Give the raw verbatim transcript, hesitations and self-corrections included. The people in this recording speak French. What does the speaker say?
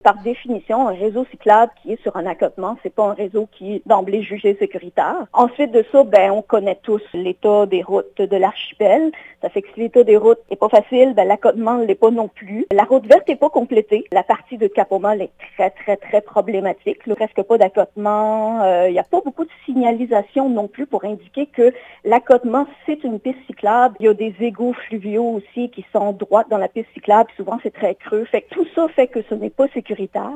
Par définition, un réseau cyclable qui est sur un accotement, c'est pas un réseau qui est d'emblée jugé sécuritaire. Ensuite de ça, ben, on connaît tous l'état des routes de l'archipel. Ça fait que si l'état des routes est pas facile, ben, l'accotement ne l'est pas non plus. La route verte n'est pas complétée. La partie de Cap-au-Mal est très, très, très problématique. Là, presque pas d'accotement. Il euh, n'y a pas beaucoup de signalisation non plus pour indiquer que l'accotement, c'est une piste cyclable. Il y a des égouts fluviaux aussi qui sont droits dans la piste cyclable. Souvent, c'est très creux. Fait que tout ça fait que ce n'est pas sécuritaire.